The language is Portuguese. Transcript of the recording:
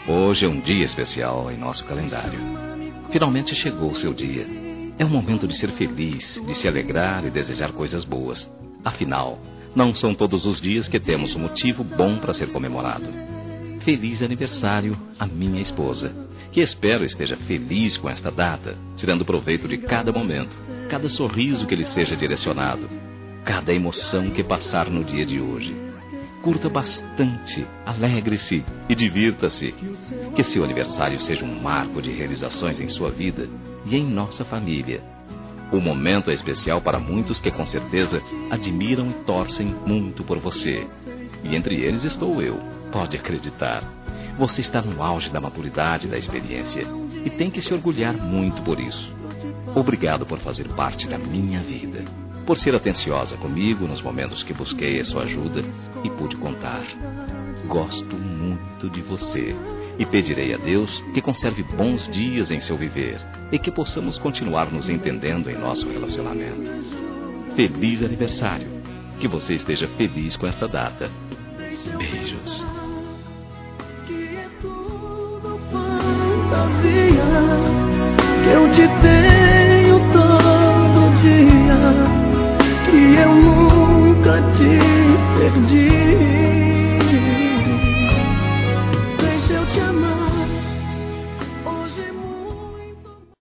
Hoje é um dia especial em nosso calendário. Finalmente chegou o seu dia. É um momento de ser feliz, de se alegrar e desejar coisas boas. Afinal, não são todos os dias que temos um motivo bom para ser comemorado. Feliz aniversário à minha esposa, que espero esteja feliz com esta data, tirando proveito de cada momento, cada sorriso que lhe seja direcionado, cada emoção que passar no dia de hoje. Curta bastante, alegre-se e divirta-se. Que seu aniversário seja um marco de realizações em sua vida e em nossa família. O momento é especial para muitos que com certeza admiram e torcem muito por você. E entre eles estou eu, pode acreditar. Você está no auge da maturidade e da experiência e tem que se orgulhar muito por isso. Obrigado por fazer parte da minha vida, por ser atenciosa comigo nos momentos que busquei a sua ajuda e pude contar. Gosto muito de você e pedirei a Deus que conserve bons dias em seu viver e que possamos continuar nos entendendo em nosso relacionamento. Feliz aniversário! Que você esteja feliz com esta data. Beijos. Que eu te tenho